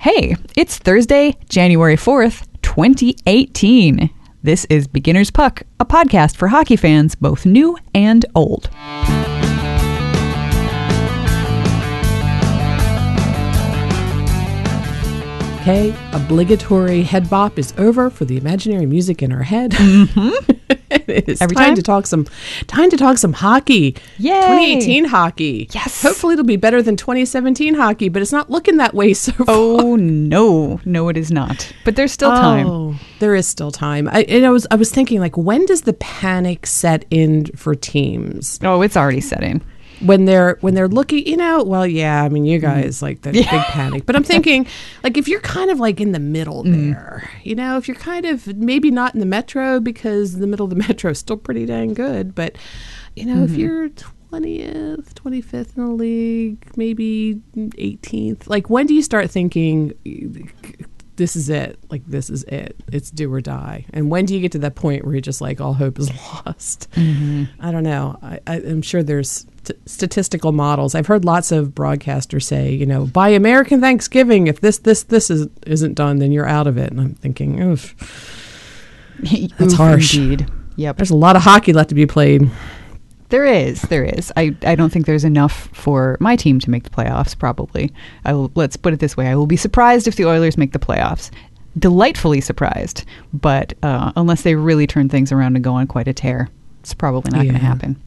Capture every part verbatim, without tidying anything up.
Hey, it's Thursday, January fourth, twenty eighteen. This is Beginner's Puck, a podcast for hockey fans, both new and old. Okay, obligatory head bop is over for the imaginary music in our head. Mm-hmm. It's Every time, time to talk some time to talk some hockey. Yay! twenty eighteen hockey. Yes. Hopefully it'll be better than twenty seventeen hockey, but it's not looking that way so far. Oh, no. No, it is not. But there's still time. Oh, there is still time. I, and I was I was thinking, like, when does the panic set in for teams? Oh, it's already set in. When they're when they're looking, you know, well, yeah, I mean, you guys like the Yeah. big panic, but I'm thinking, like, if you're kind of like in the middle Mm. there, you know, if you're kind of maybe not in the metro because the middle of the metro is still pretty dang good, but you know, Mm-hmm. if you're twentieth, twenty-fifth in the league, maybe eighteenth, like, when do you start thinking, this is it, like, this is it, it's do or die? And when do you get to that point where you're just like, all hope is lost? Mm-hmm. I don't know. I, I, I'm sure there's t- statistical models. I've heard lots of broadcasters say, you know, by American Thanksgiving, if this this this is, isn't done, then you're out of it. And I'm thinking, oof, that's Oof, harsh. Indeed. Yep. There's a lot of hockey left to be played. There is, there is. I, I don't think there's enough for my team to make the playoffs, probably. I will, let's put it this way. I will be surprised if the Oilers make the playoffs. Delightfully surprised. But uh, unless they really turn things around and go on quite a tear, it's probably not Yeah. going to happen.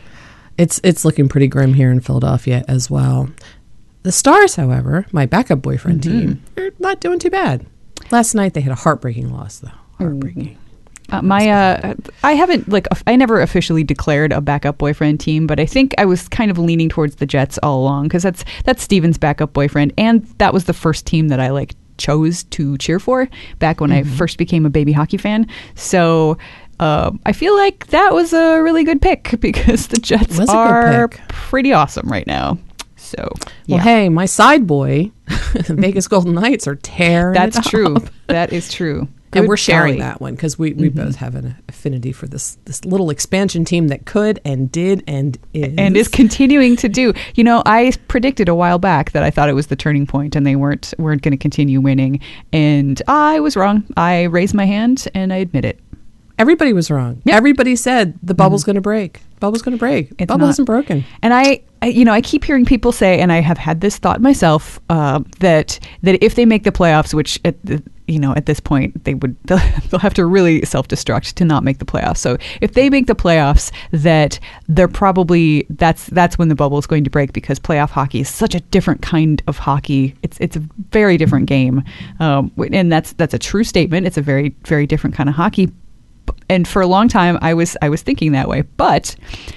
It's it's looking pretty grim here in Philadelphia as well. The Stars, however, my backup boyfriend Mm-hmm. team, they're not doing too bad. Last night they had a heartbreaking loss, though. Heartbreaking. Uh, my, uh, I haven't, like, I never officially declared a backup boyfriend team, but I think I was kind of leaning towards the Jets all along, because that's, that's Steven's backup boyfriend, and that was the first team that I, like, chose to cheer for back when Mm-hmm. I first became a baby hockey fan. So uh, I feel like that was a really good pick, because the Jets Was a good are pick. pretty awesome right now. So, yeah. Well, hey, my side boy, the Vegas Golden Knights, are tearing That's it true. up. That is true. And Good we're sharing golly. that one because we, we both have an affinity for this this little expansion team that could and did and is. And is continuing to do. You know, I predicted a while back that I thought it was the turning point and they weren't weren't going to continue winning. And I was wrong. I raised my hand and I admit it. Everybody was wrong. Yep. Everybody said the bubble's going to break. Bubble's going to break. It's Bubble not. hasn't broken. And I, I, you know, I keep hearing people say, and I have had this thought myself, uh, that that if they make the playoffs, which at the, you know, at this point they would, they'll, they'll have to really self-destruct to not make the playoffs. So if they make the playoffs, that they're probably that's that's when the bubble is going to break, because playoff hockey is such a different kind of hockey. It's it's a very different game, um, and that's that's a true statement. It's a very very different kind of hockey. And for a long time, I was I was thinking that way, but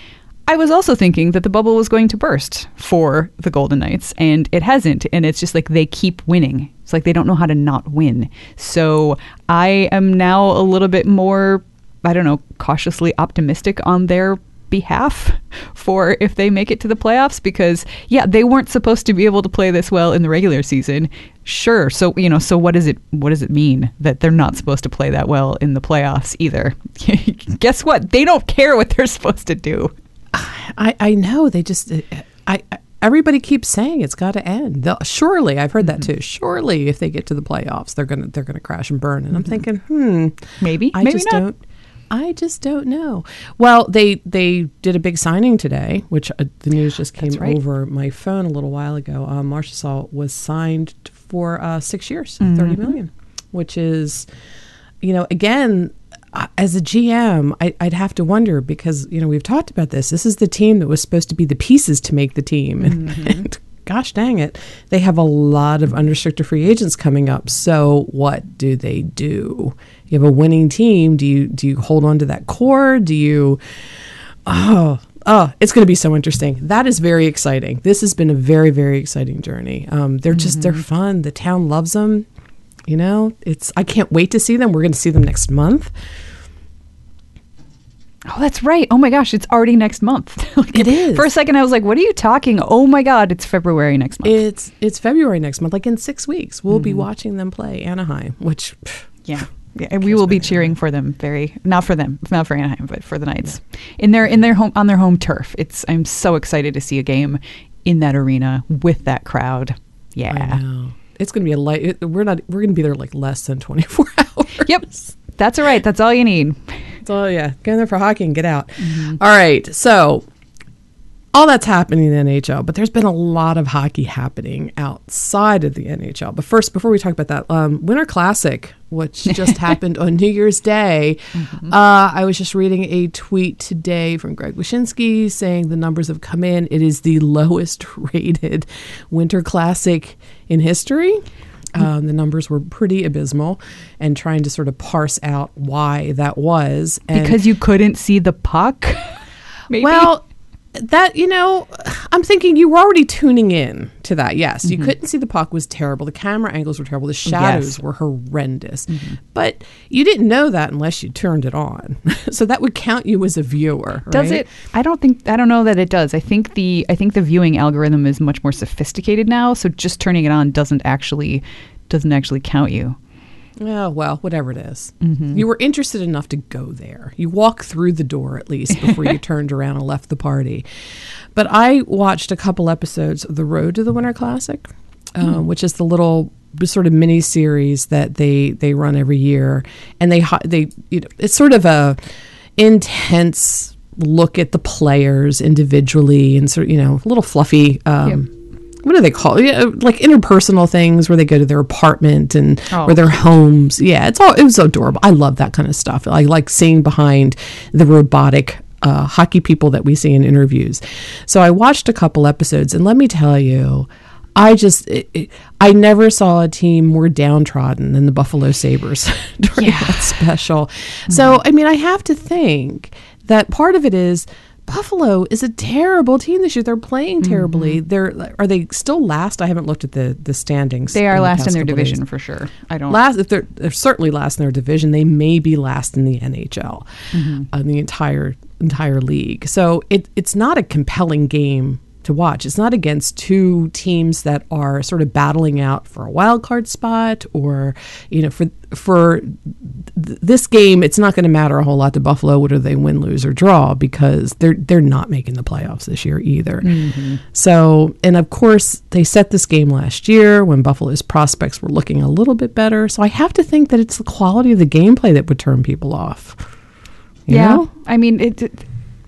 I was also thinking that the bubble was going to burst for the Golden Knights, and it hasn't. And it's just like they keep winning. It's like they don't know how to not win. So I am now a little bit more, I don't know, cautiously optimistic on their behalf for if they make it to the playoffs, because yeah, they weren't supposed to be able to play this well in the regular season. Sure. So, you know, so what does it what does it mean that they're not supposed to play that well in the playoffs either? Guess what? They don't care what they're supposed to do. I, I know. They just, I, I everybody keeps saying it's got to end. They'll, surely, I've heard that too. Surely, if they get to the playoffs, they're gonna they're gonna crash and burn. And I'm thinking, hmm, Maybe, I maybe just not. don't. I just don't know. Well, they they did a big signing today, which uh, the news just came That's right. over my phone a little while ago. Um, Marchessault was signed for uh, six years, Mm-hmm. thirty million, which is, you know, again, uh, as a G M, I, I'd have to wonder, because, you know, we've talked about this. This is the team that was supposed to be the pieces to make the team, and, Mm-hmm. and gosh dang it, they have a lot of unrestricted free agents coming up. So what do they do? You have a winning team. Do you do you hold on to that core? Do you? Oh, oh, it's going to be so interesting. That is very exciting. This has been a very, very exciting journey. Um, they're just they're fun. The town loves them. You know, it's I can't wait to see them. We're going to see them next month. Oh, that's right. Oh my gosh, it's already next month. Like, It is. For a second, I was like, what are you talking? Oh my God, it's February next month. It's it's February next month. Like in six weeks, we'll be watching them play Anaheim. Which, pff, yeah. Yeah, and we will be cheering for them very not for them, not for Anaheim, but for the Knights. In their in their home on their home turf. It's I'm so excited to see a game in that arena with that crowd. Yeah. I know. it's going to be a light. It, we're not. We're going to be there like less than twenty-four hours. Yep, that's all right. That's all you need. So yeah, get in there for hockey and get out. Mm-hmm. All right, so all that's happening in the N H L, but there's been a lot of hockey happening outside of the N H L. But first, before we talk about that, um, Winter Classic, which just happened on New Year's Day, mm-hmm. uh, I was just reading a tweet today from Greg Wyshynski saying the numbers have come in. It is the lowest rated Winter Classic in history. Um, the numbers were pretty abysmal, and trying to sort of parse out why that was. And because you couldn't see the puck? Maybe? Well, that, you know, I'm thinking you were already tuning in to that. Yes, mm-hmm. you couldn't see the puck was terrible. The camera angles were terrible. The shadows yes. were horrendous. Mm-hmm. But you didn't know that unless you turned it on. So that would count you as a viewer, right? Does it? I don't think, I don't know that it does. I think the, I think the viewing algorithm is much more sophisticated now. So just turning it on doesn't actually, doesn't actually count you. Oh, well, whatever it is. Mm-hmm. You were interested enough to go there. You walked through the door at least before you turned around and left the party. But I watched a couple episodes of The Road to the Winter Classic, um, mm. which is the little sort of mini series that they, they run every year. And they they you know it's sort of a intense look at the players individually and sort of, you know, a little fluffy. Um, yep. What do they call it? Yeah, like interpersonal things where they go to their apartment and oh. or their homes. Yeah, it's all it was adorable. I love that kind of stuff. I like seeing behind the robotic uh, hockey people that we see in interviews. So I watched a couple episodes, and let me tell you, I just it, it, I never saw a team more downtrodden than the Buffalo Sabres during yeah. that special. Mm-hmm. So I mean, I have to think that part of it is Buffalo is a terrible team this year. They're playing terribly. Mm-hmm. They're are they still last? I haven't looked at the the standings. They are in last the in their division days. For sure. I don't last if they're they're certainly last in their division. They may be last in the N H L, mm-hmm. uh, the entire entire league. So it it's not a compelling game to watch. It's not against two teams that are sort of battling out for a wild card spot, or you know, for for th- this game, it's not going to matter a whole lot to Buffalo whether they win, lose, or draw, because they're they're not making the playoffs this year either. Mm-hmm. So, and of course, they set this game last year when Buffalo's prospects were looking a little bit better. So I have to think that it's the quality of the gameplay that would turn people off. You yeah, know? I mean, it, it,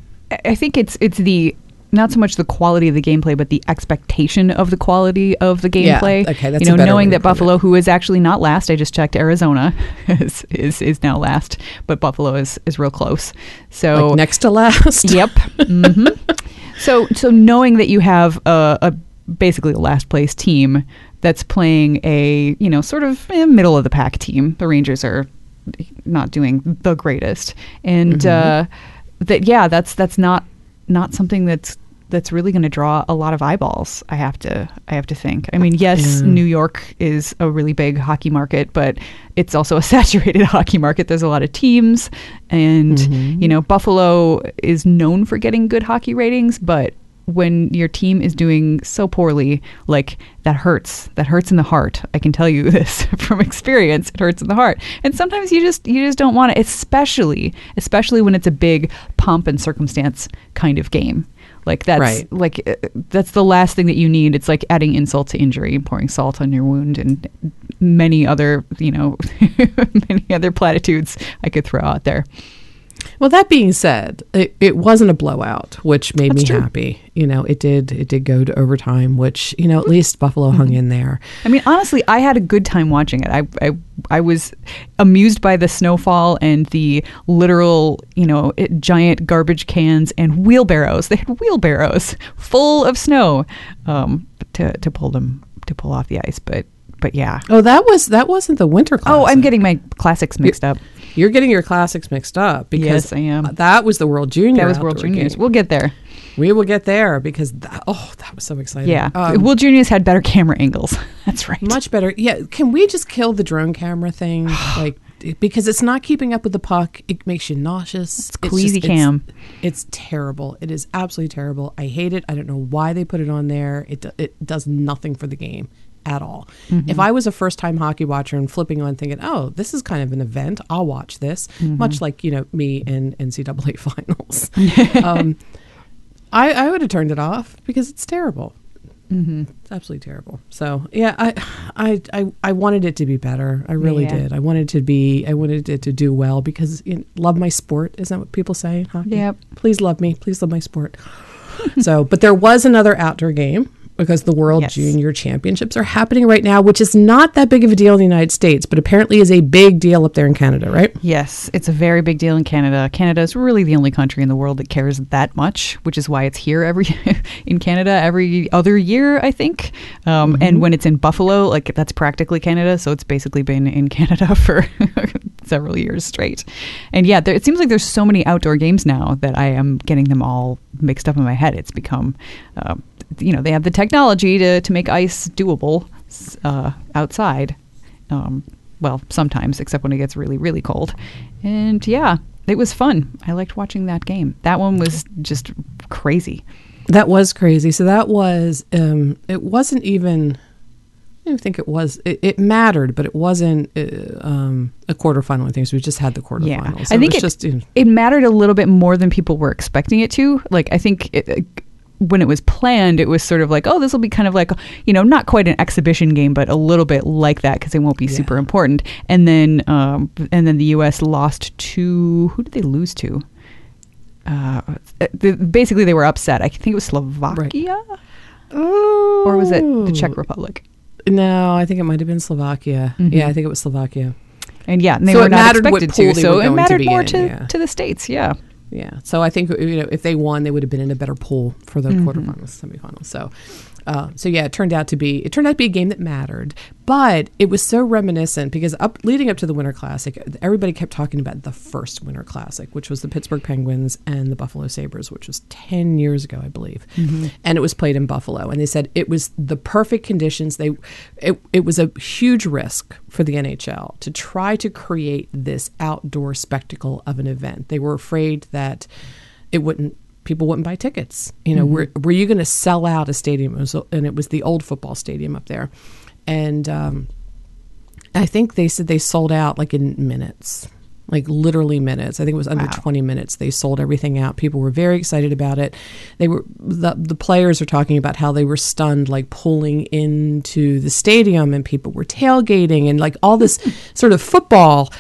I think it's it's the. Not so much the quality of the gameplay, but the expectation of the quality of the gameplay. Yeah, okay, that's you know, a better knowing way that to put Buffalo, it. who is actually not last, I just checked, Arizona is is, is now last, but Buffalo is, is real close. So like next to last. Yep. Mm-hmm. So so knowing that you have a, a basically a last place team that's playing a you know sort of eh, middle of the pack team. The Rangers are not doing the greatest, and mm-hmm. uh, that yeah, that's that's not. not something that's that's really going to draw a lot of eyeballs. I have to I have to think. I mean, yes, yeah. New York is a really big hockey market, but it's also a saturated hockey market. There's a lot of teams, and mm-hmm. you know, Buffalo is known for getting good hockey ratings, but when your team is doing so poorly, like that hurts. That hurts in the heart. I can tell you this from experience. It hurts in the heart. And sometimes you just you just don't want it, especially especially when it's a big pomp and circumstance kind of game. Like that's right. like uh, that's the last thing that you need. It's like adding insult to injury, pouring salt on your wound, and many other, you know, many other platitudes I could throw out there. Well, that being said, it, it wasn't a blowout, which made That's me true. happy. You know, it did it did go to overtime, which, you know, at least Buffalo hung in there. I mean, honestly, I had a good time watching it. I, I I was amused by the snowfall and the literal, you know, it, giant garbage cans and wheelbarrows. They had wheelbarrows full of snow um, to to pull them to pull off the ice. But but yeah. Oh, that was that wasn't the Winter Classic. Oh, I'm getting my classics mixed You're, up. You're getting your classics mixed up because yes, I am. That was the World Junior. That was World Juniors. Game. We'll get there. We will get there because that, oh, that was so exciting. Yeah, um, World Juniors had better camera angles. That's right. Much better. Yeah, can we just kill the drone camera thing? Like, because it's not keeping up with the puck. It makes you nauseous. It's queasy cam. It's, it's terrible. It is absolutely terrible. I hate it. I don't know why they put it on there. It it does nothing for the game at all. Mm-hmm. If I was a first-time hockey watcher and flipping on thinking, oh, this is kind of an event, I'll watch this, mm-hmm. much like, you know, me in N C double A finals. um, I, I would have turned it off because it's terrible. Mm-hmm. It's absolutely terrible. So yeah, I, I, I, I wanted it to be better. I really Yeah. did. I wanted to be. I wanted it to do well because you know, love my sport. Isn't that what people say in hockey? Yep. Please love me. Please love my sport. So, but there was another outdoor game because the World Yes. Junior Championships are happening right now, which is not that big of a deal in the United States, but apparently is a big deal up there in Canada, right? Yes, it's a very big deal in Canada. Canada is really the only country in the world that cares that much, which is why it's here every in Canada every other year, I think. Um, Mm-hmm. And when it's in Buffalo, like that's practically Canada, so it's basically been in Canada for several years straight. And yeah, there, it seems like there's so many outdoor games now that I am getting them all mixed up in my head. It's become, uh, you know, they have the technology to to make ice doable uh, outside. Um, well, sometimes, except when it gets really, really cold. And yeah, it was fun. I liked watching that game. That one was just crazy. That was crazy. So that was, um, it wasn't even, I don't think it was, it, it mattered, but it wasn't uh, um, a quarterfinal or things. We just had the quarterfinals. Yeah, So I think it it, was just, you know, it mattered a little bit more than people were expecting it to. Like, I think it, it, when it was planned, it was sort of like, oh, this will be kind of like, you know, not quite an exhibition game, but a little bit like that because it won't be Yeah. super important. And then, um, and then the U S lost to, who did they lose to? Uh, the, basically, they were upset. I think it was Slovakia, oh. or was it the Czech Republic? No, I think it might have been Slovakia. Mhm. Yeah, I think it was Slovakia. And yeah, and they So were it not mattered what expected pool to, they so were it going to mattered be more in, to, yeah. to the States. Yeah. Yeah. So I think, you know, if they won, they would have been in a better pool for the Mhm. quarterfinals, semifinals. So, uh, so yeah, it turned out to be, it turned out to be a game that mattered, but it was so reminiscent because up leading up to the Winter Classic, everybody kept talking about the first Winter Classic, which was the Pittsburgh Penguins and the Buffalo Sabres, which was ten years ago, I believe. Mm-hmm. And it was played in Buffalo. And they said it was the perfect conditions. They, it, it was a huge risk for the N H L to try to create this outdoor spectacle of an event. They were afraid that it wouldn't, people wouldn't buy tickets. You know, Mhm. were, were you going to sell out a stadium? It was, and it was the old football stadium up there. And um, I think they said they sold out like in minutes, like literally minutes. I think it was under Wow. twenty minutes. They sold everything out. People were very excited about it. They were, the, the players are talking about how they were stunned, like pulling into the stadium and people were tailgating and like all this sort of football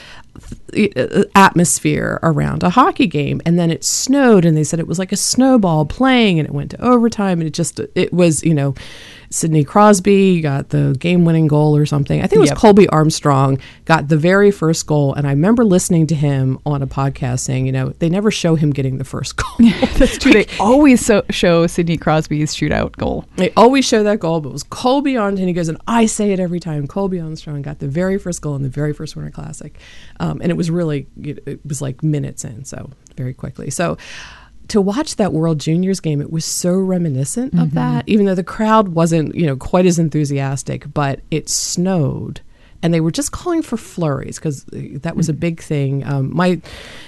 atmosphere around a hockey game. And then it snowed and they said it was like a snowball playing and it went to overtime and it just, it was, you know, Sidney Crosby got the game-winning goal or something. I think it was Yep. Colby Armstrong got the very first goal. And I remember listening to him on a podcast saying, you know, they never show him getting the first goal. That's true. They always so, show Sidney Crosby's shootout goal. They always show that goal, but it was Colby Armstrong. He goes, and I say it every time. Colby Armstrong got the very first goal in the very first Winter Classic. Um, and it was really, it was like minutes in, so very quickly. So to watch that World Juniors game, it was so reminiscent of Mhm. that, even though the crowd wasn't, you know, quite as enthusiastic, but it snowed. And they were just calling for flurries because that was a big thing. Um, my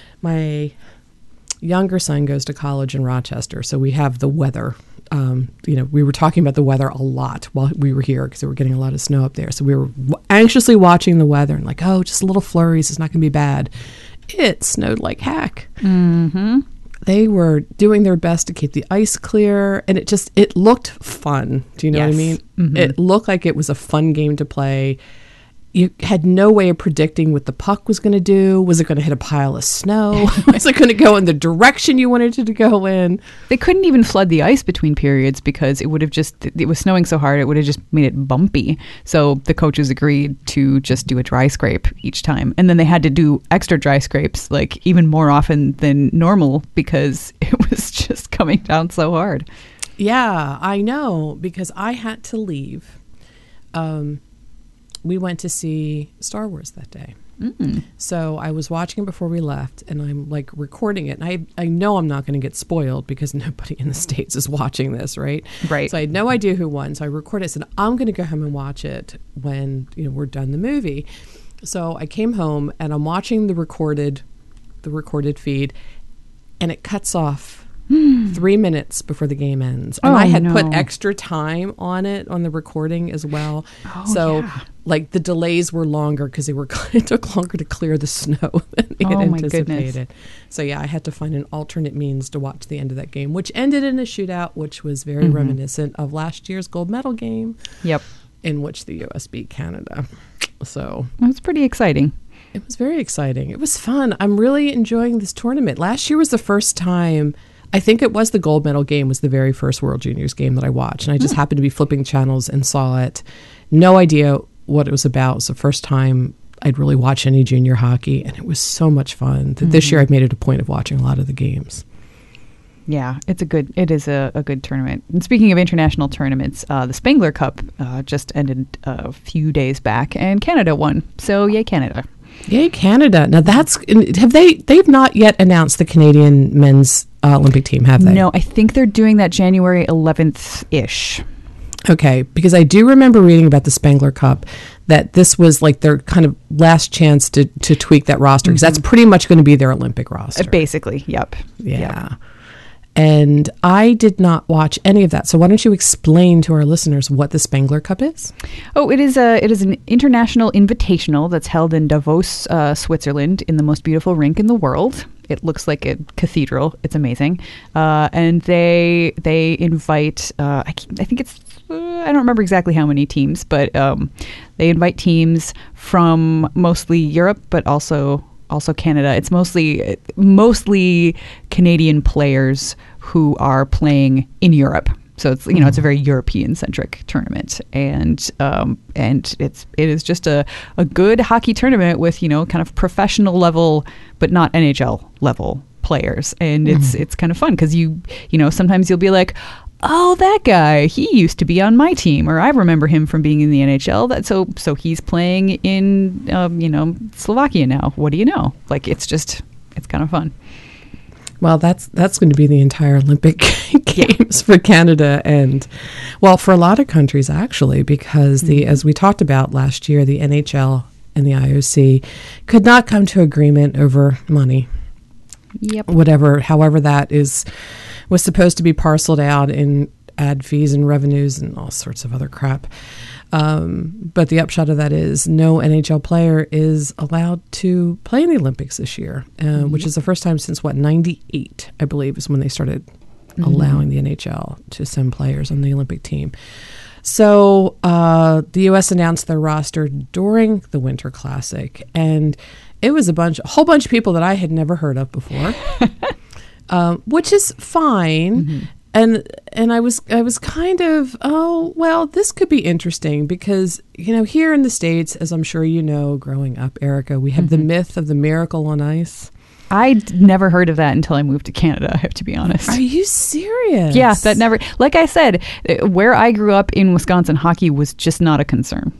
my younger son goes to college in Rochester, so we have the weather. Um, you know, we were talking about the weather a lot while we were here because we were getting a lot of snow up there. So we were w- anxiously watching the weather and like, oh, just little flurries. It's not going to be bad. It snowed like heck. Mm-hmm. They were doing their best to keep the ice clear, and it just, it looked fun. Do you know what I Yes. mean? Mhm. It looked like it was a fun game to play. You had no way of predicting what the puck was going to do. Was it going to hit a pile of snow? Was it going to go in the direction you wanted it to go in? They couldn't even flood the ice between periods because it would have just, it was snowing so hard, it would have just made it bumpy. So the coaches agreed to just do a dry scrape each time. And then they had to do extra dry scrapes, like even more often than normal because it was just coming down so hard. Yeah, I know, because I had to leave. Um, we went to see Star Wars that day. Mm. So I was watching it before we left, and I'm like recording it. And I, I know I'm not going to get spoiled because nobody in the States is watching this, right? Right. So I had no idea who won. So I recorded it and said, I'm going to go home and watch it when, you know, we're done the movie. So I came home and I'm watching the recorded, the recorded feed, and it cuts off three minutes before the game ends. And Oh, I had no. put extra time on it, on the recording as well. Oh, so, yeah. like, the delays were longer because they were it took longer to clear the snow than they had Oh, my anticipated. goodness. So, yeah, I had to find an alternate means to watch the end of that game, which ended in a shootout, which was very Mhm. reminiscent of last year's gold medal game Yep. in which the U S beat Canada. So It was pretty exciting. it was very exciting. It was fun. I'm really enjoying this tournament. Last year was the first time, I think it was the gold medal game was the very first World Juniors game that I watched. And I just Hmm. happened to be flipping channels and saw it. No idea what it was about. It was the first time I'd really watched any junior hockey. And it was so much fun that this Mhm. year I've made it a point of watching a lot of the games. Yeah, it's a good. It is a, a good tournament. And speaking of international tournaments, uh, the Spengler Cup uh, just ended a few days back, and Canada won. So yay, Canada! Yay, Canada. Now that's, have they, they've not yet announced the Canadian men's uh, Olympic team, have they? No, I think they're doing that January eleventh ish. Okay, because I do remember reading about the Spengler Cup that this was like their kind of last chance to, to tweak that roster because Mhm. that's pretty much going to be their Olympic roster. Basically, yep. Yeah. Yep. And I did not watch any of that. So why don't you explain to our listeners what the Spengler Cup is? Oh, it is a it is an international invitational that's held in Davos, uh, Switzerland, in the most beautiful rink in the world. It looks like a cathedral. It's amazing, uh, and they they invite. Uh, I, can't- I think it's uh, I don't remember exactly how many teams, but um, they invite teams from mostly Europe, but also also Canada. It's mostly mostly Canadian players who are playing in Europe. So it's you know it's a very European centric tournament, and um, and it's it is just a, a good hockey tournament with you know kind of professional level, but not N H L level players, and it's it's kind of fun because you you know sometimes you'll be like, oh, that guy, he used to be on my team, or I remember him from being in the N H L. That so so he's playing in um, you know Slovakia now. What do you know? Like it's just it's kind of fun. Well, that's that's going to be the entire Olympic Games for Canada and, well, for a lot of countries, actually, because the as we talked about last year, the N H L and the I O C could not come to agreement over money. Yep. Whatever, however that is, was supposed to be parceled out in ad fees and revenues and all sorts of other crap. Um, but the upshot of that is no N H L player is allowed to play in the Olympics this year, uh, mm-hmm. which is the first time since, what, ninety-eight, I believe, is when they started mm-hmm. allowing the N H L to send players on the Olympic team. So uh, the U S announced their roster during the Winter Classic, and it was a bunch, a whole bunch of people that I had never heard of before, um, which is fine. Mm-hmm. And and I was I was kind of, oh, well, this could be interesting because, you know, here in the States, as I'm sure you know, growing up, Erica, we have mm-hmm. the myth of the Miracle on Ice. I'd never heard of that until I moved to Canada, I have to be honest. Are you serious? Yeah, that never, like I said, where I grew up in Wisconsin, hockey was just not a concern.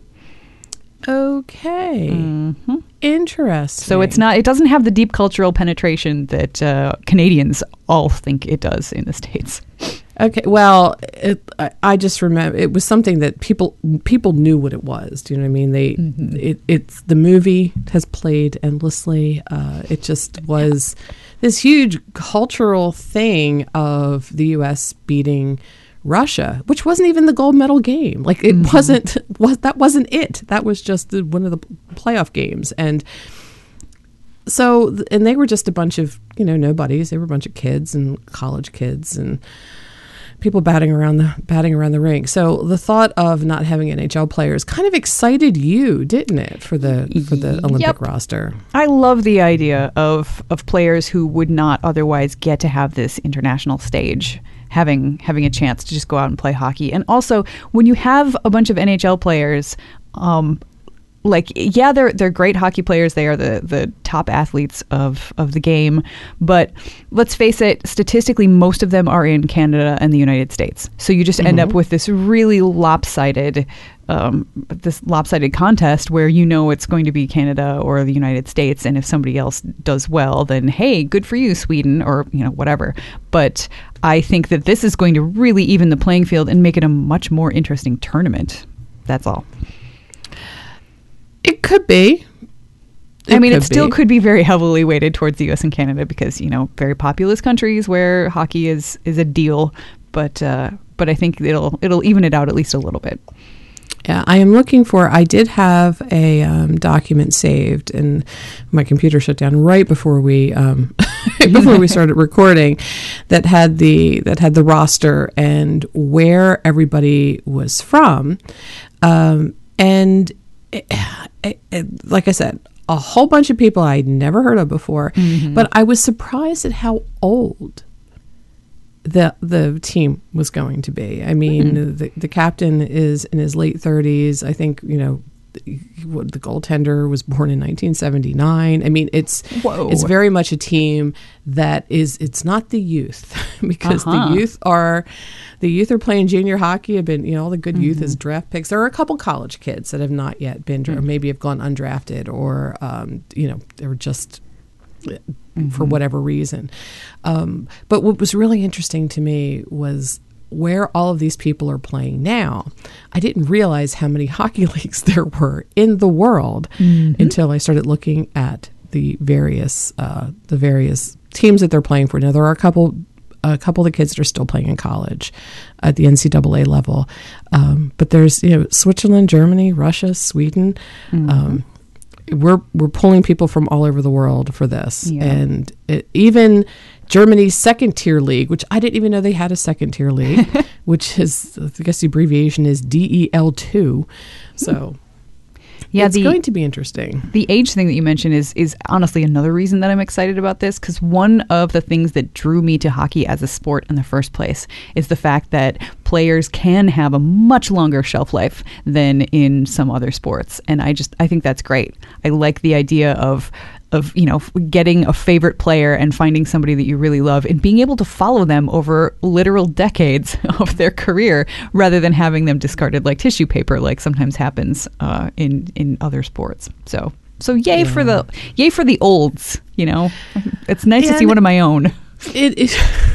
Okay. Mm-hmm. Interesting. So it's not, it doesn't have the deep cultural penetration that uh, Canadians all think it does in the States. Okay, well, it, I, I just remember it was something that people people knew what it was. Do you know what I mean? They mm-hmm. it, it's the movie has played endlessly. Uh, it just was this huge cultural thing of the U S beating Russia, which wasn't even the gold medal game. Like it mm-hmm. wasn't was that wasn't it. That was just the, one of the playoff games, and so and they were just a bunch of you know nobodies. They were a bunch of kids and college kids and people batting around the batting around the rink. So the thought of not having N H L players kind of excited you, didn't it, for the for the Olympic yep. roster? I love the idea of of players who would not otherwise get to have this international stage having having a chance to just go out and play hockey. And also, when you have a bunch of N H L players, um, like yeah, they're they're great hockey players. They are the the top athletes of of the game. But let's face it, statistically, most of them are in Canada and the United States. So you just mm-hmm. end up with this really lopsided. Um, this lopsided contest where you know it's going to be Canada or the United States, and if somebody else does well, then hey, good for you, Sweden, or you know whatever. But I think that this is going to really even the playing field and make it a much more interesting tournament. That's all. It could be. I mean, it could still be. could be very heavily weighted towards the U S and Canada because, you know, very populous countries where hockey is is a deal. But uh, but I think it'll it'll even it out at least a little bit. Yeah, I am looking for, I did have a um, document saved and my computer shut down right before we um, before we started recording that had the that had the roster and where everybody was from. Um, and it, it, it, like I said, a whole bunch of people I'd never heard of before, mm-hmm. but I was surprised at how old the the team was going to be. I mean, mm-hmm. the the captain is in his late thirties. I think, you know, the, the goaltender was born in nineteen seventy-nine. I mean, it's Whoa. it's very much a team that is, it's not the youth because uh-huh. the youth are the youth are playing junior hockey. Have been, you know, all the good mm-hmm. youth as draft picks. There are a couple college kids that have not yet been, mm-hmm. or maybe have gone undrafted, or um, you know, they were just Mm-hmm. for whatever reason. Um, but what was really interesting to me was where all of these people are playing now. I didn't realize how many hockey leagues there were in the world mm-hmm. until I started looking at the various uh, the various teams that they're playing for. Now, there are a couple a couple of the kids that are still playing in college at the N C double A level. Um, but there's, you know, Switzerland, Germany, Russia, Sweden. Mm-hmm. Um, We're we're pulling people from all over the world for this, yeah. and it, even Germany's second tier league, which I didn't even know they had a second tier league, which is, I guess the abbreviation is D E L two. So yeah, it's the, going to be interesting. The age thing that you mentioned is is honestly another reason that I'm excited about this, because one of the things that drew me to hockey as a sport in the first place is the fact that players can have a much longer shelf life than in some other sports. And I just, I think that's great. I like the idea of, of, you know, getting a favorite player and finding somebody that you really love and being able to follow them over literal decades of their career rather than having them discarded like tissue paper, like sometimes happens uh, in, in other sports. So, so yay yeah. for the, yay for the olds, you know, it's nice and to see one of my own. It is,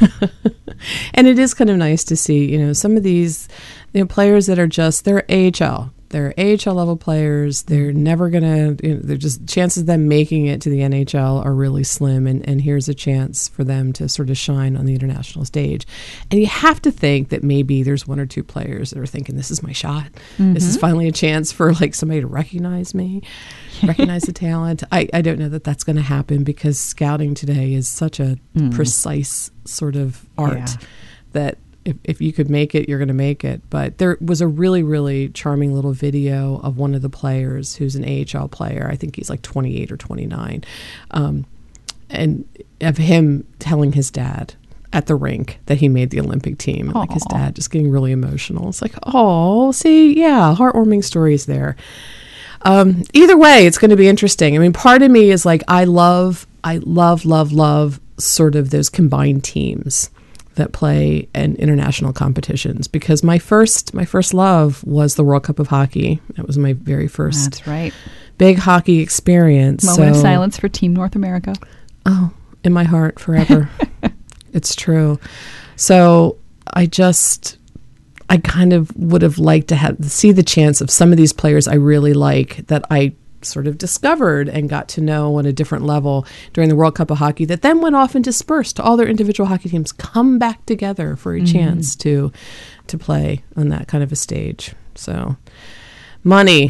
and it is kind of nice to see, you know, some of these, you know, players that are just, they're A H L. They're A H L level players. They're never going to, you know, they're just, chances of them making it to the N H L are really slim. And, and here's a chance for them to sort of shine on the international stage. And you have to think that maybe there's one or two players that are thinking, this is my shot. Mm-hmm. This is finally a chance for like somebody to recognize me, recognize the talent. I, I don't know that that's going to happen because scouting today is such a mm. precise sort of art yeah. that If, if you could make it, you're going to make it. But there was a really, really charming little video of one of the players who's an A H L player. I think he's like twenty-eight or twenty-nine. Um, and of him telling his dad at the rink that he made the Olympic team. And like his dad just getting really emotional. It's like, oh, see, yeah, heartwarming stories there. Um, either way, it's going to be interesting. I mean, part of me is like, I love, I love, love, love sort of those combined teams that play in international competitions, because my first my first love was the World Cup of Hockey. That was my very first That's right. big hockey experience. Moment so, of silence for Team North America. Oh, in my heart forever. It's true. So I just, I kind of would have liked to have see the chance of some of these players I really like that I sort of discovered and got to know on a different level during the World Cup of Hockey that then went off and dispersed to all their individual hockey teams, come back together for a mm-hmm. chance to to play on that kind of a stage. So money.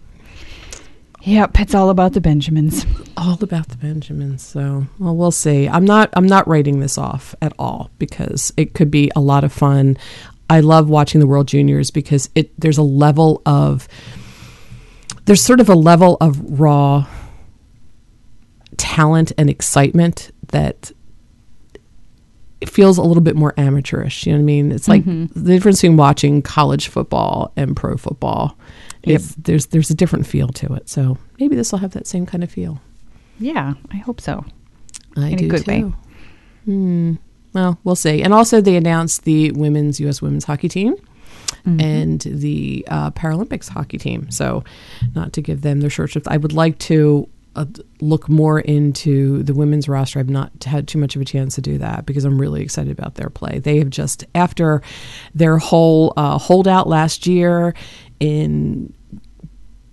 Yep, it's all about the Benjamins. All about the Benjamins. So, well, we'll see. I'm not I'm not writing this off at all because it could be a lot of fun. I love watching the World Juniors because it there's a level of There's sort of a level of raw talent and excitement that it feels a little bit more amateurish. You know what I mean? It's like mm-hmm. the difference between watching college football and pro football. Yep. Is there's there's a different feel to it. So maybe this will have that same kind of feel. Yeah, I hope so. I In do a good too. way. Hmm. Well, we'll see. And also, they announced the women's U S women's hockey team. Mm-hmm. and the uh, Paralympics hockey team. So not to give them their short shrift. I would like to uh, look more into the women's roster. I've not had too much of a chance to do that because I'm really excited about their play. They have just, after their whole uh, holdout last year in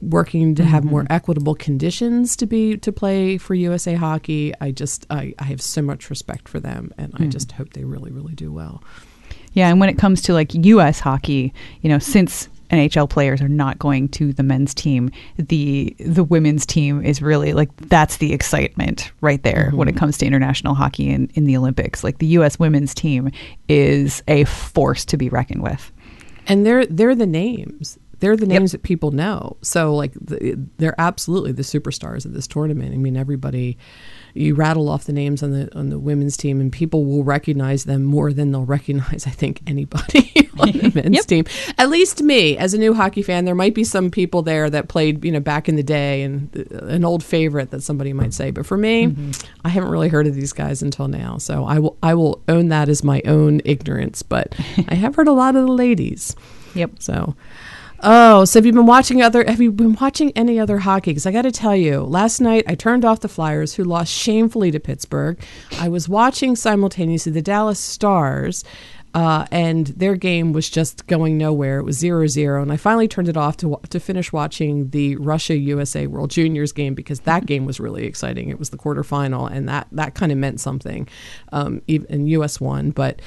working to have more equitable conditions to be to play for U S A Hockey. I just I, I have so much respect for them, and mm. I just hope they really, really do well. Yeah, and when it comes to like U S hockey, you know, since N H L players are not going to the men's team, the the women's team is really like, that's the excitement right there mm-hmm. when it comes to international hockey in, in the Olympics. Like the U S women's team is a force to be reckoned with. And they're they're the names. They're the names yep. that people know. So like the, they're absolutely the superstars of this tournament. I mean, everybody, you rattle off the names on the on the women's team and people will recognize them more than they'll recognize, I think, anybody on the men's yep. team. At least me, as a new hockey fan, there might be some people there that played, you know, back in the day and an old favorite that somebody might say. But for me, mm-hmm. I haven't really heard of these guys until now. So I will I will own that as my own ignorance. But I have heard a lot of the ladies. Yep. So... Oh, so have you been watching other, have you been watching any other hockey? Because I got to tell you, last night I turned off the Flyers, who lost shamefully to Pittsburgh. I was watching simultaneously the Dallas Stars, uh, and their game was just going nowhere. It was zero zero, and I finally turned it off to to finish watching the Russia-U S A World Juniors game, because that game was really exciting. It was the quarterfinal, and that, that kind of meant something, um, and U S won. But,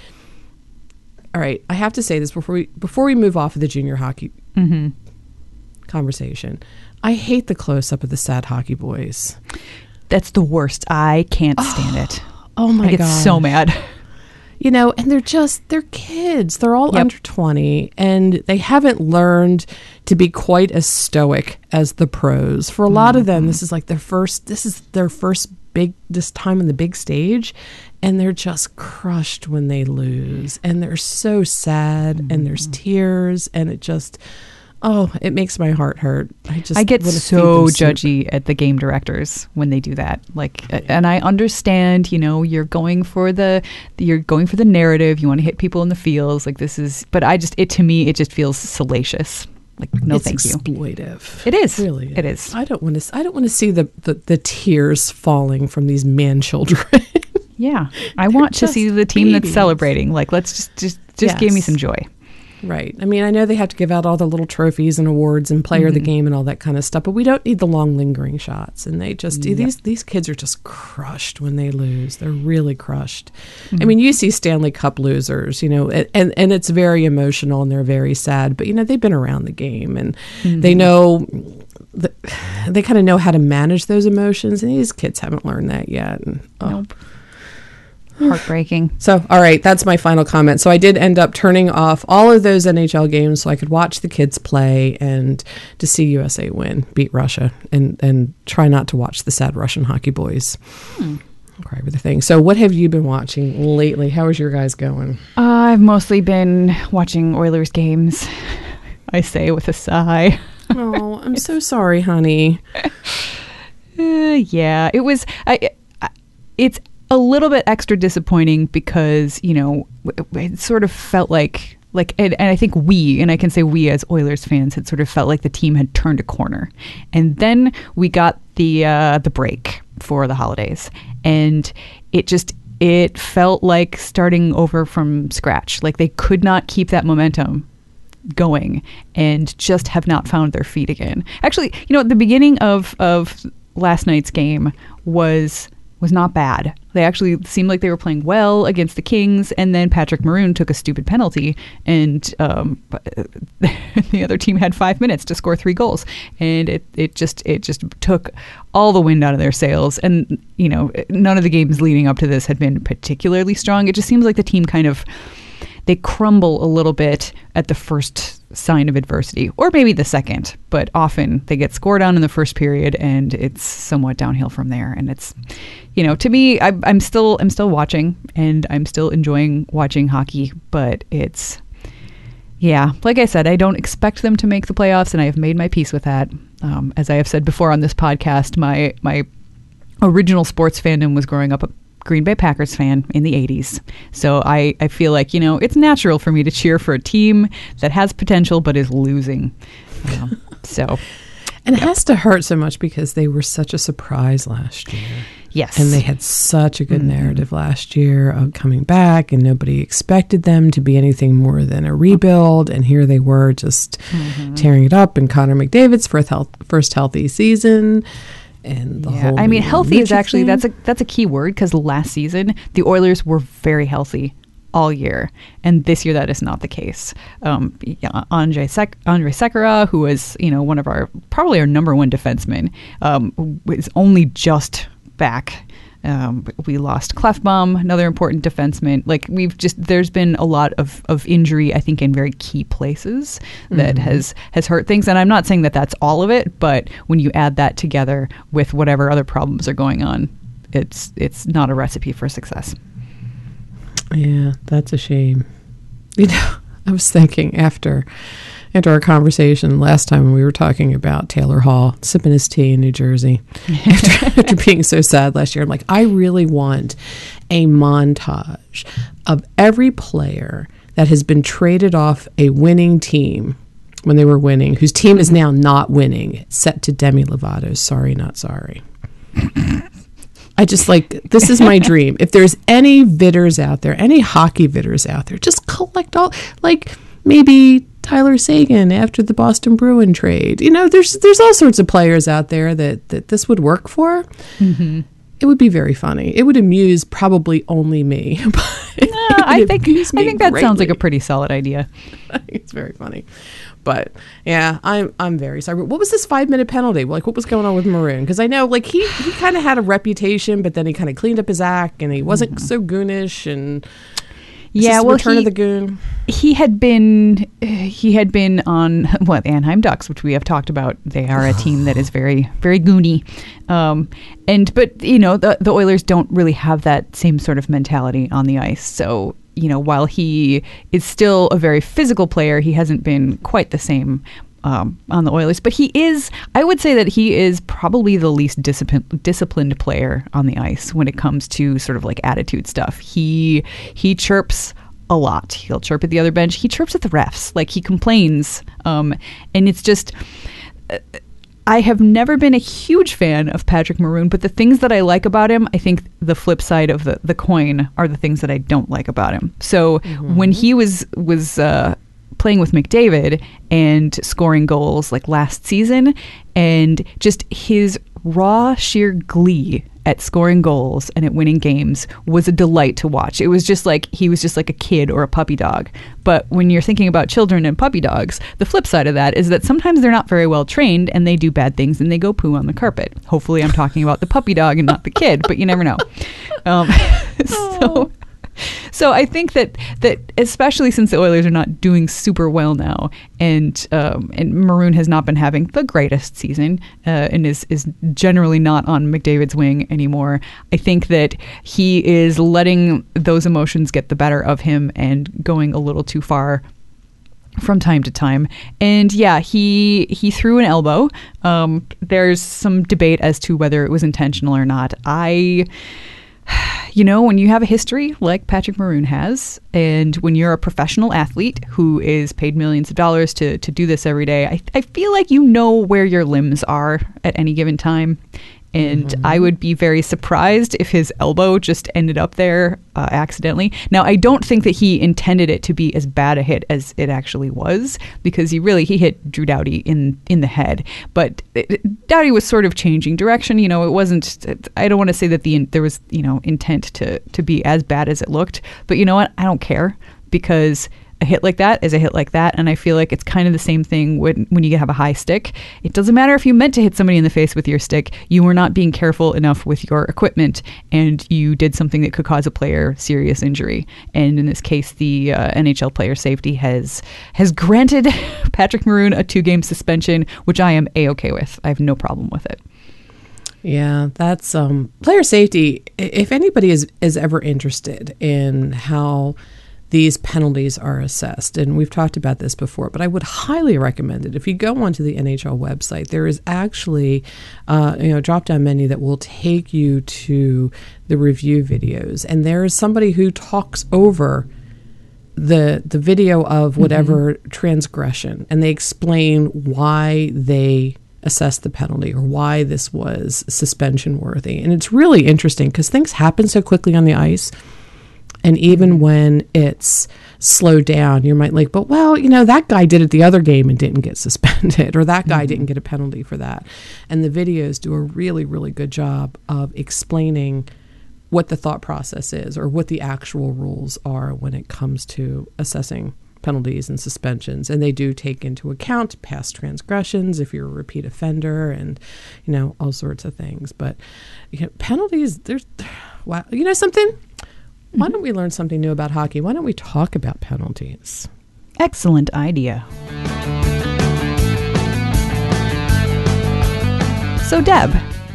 all right, I have to say this before we before we move off of the junior hockey Mm-hmm. conversation. I hate the close-up of the sad hockey boys. That's the worst. I can't stand it. Oh my god, I get gosh. so mad. You know, and they're just, they're kids. They're all yep. under twenty, and they haven't learned to be quite as stoic as the pros. For a mm-hmm. lot of them, this is like their first, this is their first big, this time on the big stage, and they're just crushed when they lose, and they're so sad, mm-hmm. and there's tears, and it just, oh, it makes my heart hurt. I just I get so judgy at the game directors when they do that. Like, yeah. and I understand, you know, you're going for the, you're going for the narrative. You want to hit people in the feels. Like this is, but I just, it to me, it just feels salacious. Like, no, it's thank exploitive. you. It is. It really is. It is. I don't want to. I don't want to see the, the, the tears falling from these man children. Yeah, I want to see the team babies. that's celebrating. Like, let's just just just yes. give me some joy. Right. I mean, I know they have to give out all the little trophies and awards and player mm-hmm. of the game and all that kind of stuff, but we don't need the long lingering shots. And they just yep. these these kids are just crushed when they lose. They're really crushed. Mm-hmm. I mean, you see Stanley Cup losers, you know, and and it's very emotional and they're very sad. But you know, they've been around the game and mm-hmm. they know. The, they kind of know how to manage those emotions, and these kids haven't learned that yet. And, oh. Nope. Heartbreaking. So, all right, that's my final comment. So I did end up turning off all of those N H L games so I could watch the kids play and to see U S A win, beat Russia, and, and try not to watch the sad Russian hockey boys. Hmm. Cry over the thing. So what have you been watching lately? How is your guys going? Uh, I've mostly been watching Oilers games, I say with a sigh. Oh, I'm so sorry, honey. Uh, yeah, it was, I, I, it's, a little bit extra disappointing because, you know, it sort of felt like, like, and, and I think we, and I can say we as Oilers fans, had sort of felt like the team had turned a corner. And then we got the uh, the break for the holidays, and it just, it felt like starting over from scratch. Like they could not keep that momentum going and just have not found their feet again. Actually, you know, at the beginning of, of last night's game was... was not bad. They actually seemed like they were playing well against the Kings, and then Patrick Maroon took a stupid penalty, and um, the other team had five minutes to score three goals, and it it just it just took all the wind out of their sails. And you know, none of the games leading up to this had been particularly strong. It just seems like the team kind of they crumble a little bit at the first sign of adversity, or maybe the second, but often they get scored on in the first period and it's somewhat downhill from there. And it's, you know, to me, I, I'm still, I'm still watching and I'm still enjoying watching hockey, but it's, yeah, like I said, I don't expect them to make the playoffs, and I have made my peace with that. Um, as I have said before on this podcast, my, my original sports fandom was growing up a Green Bay Packers fan in the eighties. So I, I feel like, you know, it's natural for me to cheer for a team that has potential but is losing. Um, so, and it yeah. has to hurt so much because they were such a surprise last year. Yes. And they had such a good mm-hmm. narrative last year of coming back, and nobody expected them to be anything more than a rebuild. And here they were just mm-hmm. tearing it up in Connor McDavid's first, health, first healthy season. And the yeah. whole I mean, healthy is actually, thing. that's a that's a key word, because last season, the Oilers were very healthy all year. And this year, that is not the case. Um, yeah, Andre Sek- Andre Sekera, who was, you know, one of our, probably our number one defenseman, um, is only just back. Um, we lost Clefbaum, another important defenseman. Like, we've just, there's been a lot of, of injury, I think, in very key places that mm-hmm. has, has hurt things. And I'm not saying that that's all of it, but when you add that together with whatever other problems are going on, it's it's not a recipe for success. Yeah, that's a shame. You know, I was thinking after after our conversation last time when we were talking about Taylor Hall sipping his tea in New Jersey after, after being so sad last year, I'm like, I really want a montage of every player that has been traded off a winning team when they were winning, whose team is now not winning, set to Demi Lovato's Sorry Not Sorry. I just like, this is my dream. If there's any vidders out there, any hockey vidders out there, just collect all, like maybe Tyler Seguin after the Boston Bruin trade. You know, there's there's all sorts of players out there that, that this would work for. Mm-hmm. It would be very funny. It would amuse probably only me. No, I think I think that greatly. Sounds like a pretty solid idea. It's very funny. But yeah, I'm I'm very sorry. What was this five minute penalty? Like, what was going on with Maroon? Because I know, like, he, he kind of had a reputation, but then he kind of cleaned up his act, and he wasn't mm-hmm. so goonish. And yeah, well, Return he, of the Goon. He had been he had been on what Anaheim Ducks, which we have talked about. They are a team that is very very goony, um, and but you know the the Oilers don't really have that same sort of mentality on the ice. So, you know, while he is still a very physical player, he hasn't been quite the same um, on the Oilers. But he is, I would say that he is probably the least discipline, disciplined player on the ice when it comes to sort of like attitude stuff. He he chirps a lot. He'll chirp at the other bench. He chirps at the refs. Like, he complains. Um, and it's just... Uh, I have never been a huge fan of Patrick Maroon, but the things that I like about him, I think the flip side of the, the coin are the things that I don't like about him. So mm-hmm. when he was was uh, playing with McDavid and scoring goals like last season, and just his raw sheer glee at scoring goals and at winning games was a delight to watch. It was just like he was just like a kid or a puppy dog. But when you're thinking about children and puppy dogs, the flip side of that is that sometimes they're not very well trained and they do bad things and they go poo on the carpet. Hopefully I'm talking about the puppy dog and not the kid, but you never know. Um, so So I think that that especially since the Oilers are not doing super well now, and um, and Maroon has not been having the greatest season, uh, and is is generally not on McDavid's wing anymore, I think that he is letting those emotions get the better of him and going a little too far from time to time. And yeah, he he threw an elbow. Um, there's some debate as to whether it was intentional or not. I... You know, when you have a history like Patrick Maroon has, and when you're a professional athlete who is paid millions of dollars to, to do this every day, I, I feel like you know where your limbs are at any given time. And mm-hmm. I would be very surprised if his elbow just ended up there uh, accidentally. Now, I don't think that he intended it to be as bad a hit as it actually was, because he really, he hit Drew Doughty in, in the head. But it, Doughty was sort of changing direction. You know, it wasn't, I don't want to say that the there was, you know, intent to, to be as bad as it looked. But you know what? I don't care, because a hit like that is a hit like that, and I feel like it's kind of the same thing when when you have a high stick. It doesn't matter if you meant to hit somebody in the face with your stick. You were not being careful enough with your equipment, and you did something that could cause a player serious injury. And in this case, the uh, N H L player safety has has granted Patrick Maroon a two-game suspension, which I am A-okay with. I have no problem with it. Yeah, that's um, player safety. If anybody is, is ever interested in how these penalties are assessed, and we've talked about this before, but I would highly recommend it. If you go onto the N H L website, there is actually uh, you know, a drop-down menu that will take you to the review videos, and there is somebody who talks over the the video of whatever mm-hmm. transgression, and they explain why they assess the penalty or why this was suspension worthy. And it's really interesting because things happen so quickly on the ice. And even when it's slowed down, you might like, but well, you know, that guy did it the other game and didn't get suspended, or that guy mm-hmm. didn't get a penalty for that. And the videos do a really, really good job of explaining what the thought process is or what the actual rules are when it comes to assessing penalties and suspensions. And they do take into account past transgressions if you're a repeat offender and, you know, all sorts of things. But you know, penalties, there's, wow, you know something? Why don't we learn something new about hockey? Why don't we talk about penalties? Excellent idea. So, Deb,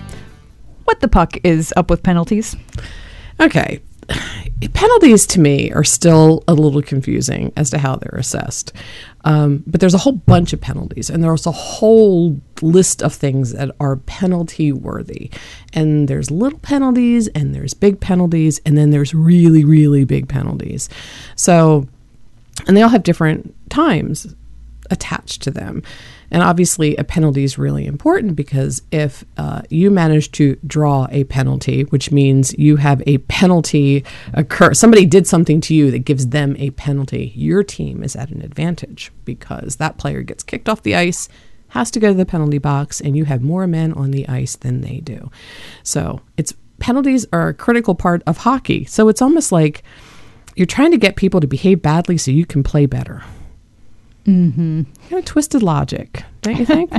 what the puck is up with penalties? Okay. Penalties to me are still a little confusing as to how they're assessed. Um, but there's a whole bunch of penalties, and there's a whole list of things that are penalty worthy. And there's little penalties, and there's big penalties, and then there's really, really big penalties. So, and they all have different times attached to them. And obviously a penalty is really important because if uh, you manage to draw a penalty, which means you have a penalty occur, somebody did something to you that gives them a penalty, your team is at an advantage because that player gets kicked off the ice, has to go to the penalty box, and you have more men on the ice than they do. So it's penalties are a critical part of hockey. So it's almost like you're trying to get people to behave badly so you can play better. Mm-hmm. Kind of twisted logic, don't you think?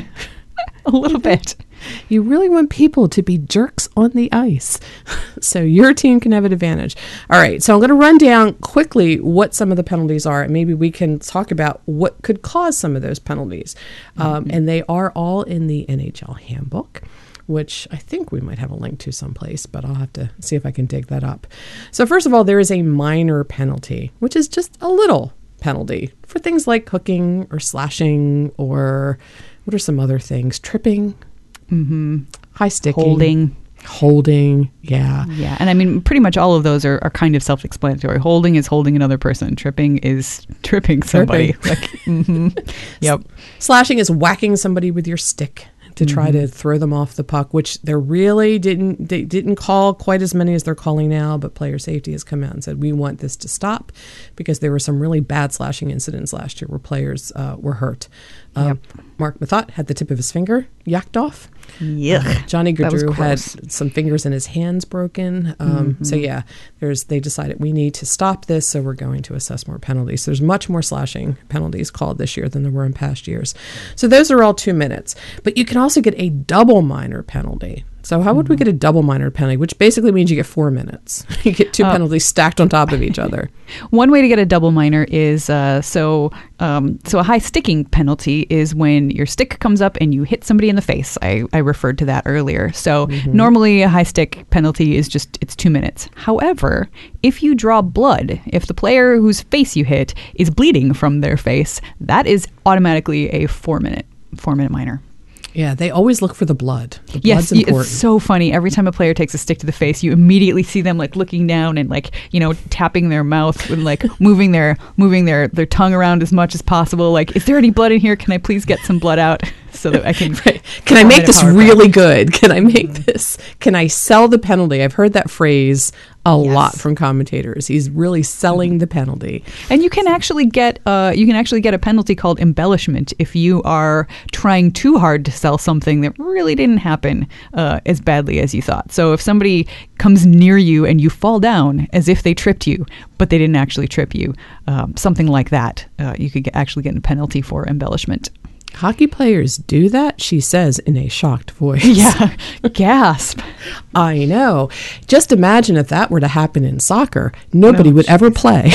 A little bit. You really want people to be jerks on the ice so your team can have an advantage. All right, so I'm going to run down quickly what some of the penalties are, and maybe we can talk about what could cause some of those penalties. Mm-hmm. Um, and they are all in the N H L handbook, which I think we might have a link to someplace, but I'll have to see if I can dig that up. So first of all, there is a minor penalty, which is just a little penalty for things like hooking or slashing or what are some other things? Tripping, mm-hmm. high sticking, holding, holding. Yeah, yeah. And I mean, pretty much all of those are, are kind of self-explanatory. Holding is holding another person. Tripping is tripping somebody. Tripping. Like, mm-hmm. Yep. Slashing is whacking somebody with your stick to try mm-hmm. to throw them off the puck, which they really didn't they didn't call quite as many as they're calling now, but player safety has come out and said we want this to stop because there were some really bad slashing incidents last year where players uh, were hurt. Um, yep. Mark Mathot had the tip of his finger yacked off. Yeah, uh, Johnny Gaudreau had some fingers in his hands broken. Um, mm-hmm. So yeah, there's they decided we need to stop this, so we're going to assess more penalties. There's much more slashing penalties called this year than there were in past years. So those are all two minutes. But you can also get a double minor penalty. So how would mm-hmm. we get a double minor penalty, which basically means you get four minutes. You get two uh, penalties stacked on top of each other. One way to get a double minor is uh, so um, so a high sticking penalty is when your stick comes up and you hit somebody in the face. I, I referred to that earlier. So mm-hmm. normally a high stick penalty is just it's two minutes. However, if you draw blood, if the player whose face you hit is bleeding from their face, that is automatically a four minute four minute minor. Yeah, they always look for the blood. The yes, blood's important. It's so funny. Every time a player takes a stick to the face, you immediately see them like looking down and like, you know, tapping their mouth and like moving their moving their, their tongue around as much as possible. Like, is there any blood in here? Can I please get some blood out so that I can... Right. Can I make this really good? Can I make mm-hmm. this? Can I sell the penalty? I've heard that phrase a yes. lot from commentators. He's really selling mm-hmm. the penalty. And you can actually get uh, you can actually get a penalty called embellishment if you are trying too hard to sell something that really didn't happen uh, as badly as you thought. So if somebody comes near you and you fall down as if they tripped you, but they didn't actually trip you, um, something like that, uh, you could get, actually get a penalty for embellishment. Hockey players do that, she says in a shocked voice. Yeah, gasp. I know. Just imagine if that were to happen in soccer. Nobody no, would geez. ever play.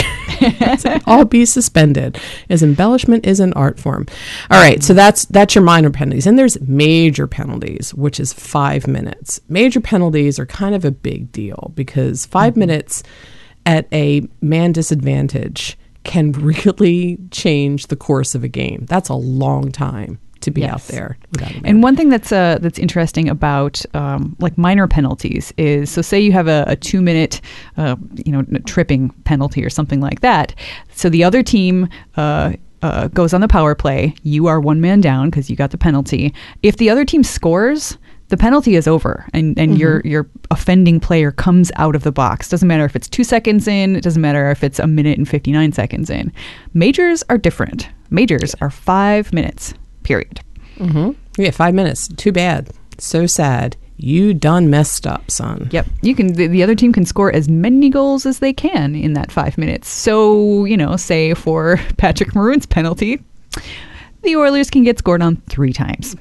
All be suspended, as embellishment is an art form. All right, so that's that's your minor penalties. And there's major penalties, which is five minutes. Major penalties are kind of a big deal because five mm-hmm. minutes at a man disadvantage can really change the course of a game. That's a long time to be yes. out there without a man. And one thing that's uh, that's interesting about um, like minor penalties is, so say you have a, a two minute, uh, you know, tripping penalty or something like that. So the other team uh, uh, goes on the power play, you are one man down because you got the penalty. If the other team scores, the penalty is over, and, and mm-hmm. your your offending player comes out of the box. Doesn't matter if it's two seconds in. It doesn't matter if it's a minute and fifty-nine seconds in. Majors are different. Majors are five minutes, period. Mm-hmm. Yeah, five minutes. Too bad. So sad. You done messed up, son. Yep. You can. The, the other team can score as many goals as they can in that five minutes. So, you know, say for Patrick Maroon's penalty, the Oilers can get scored on three times.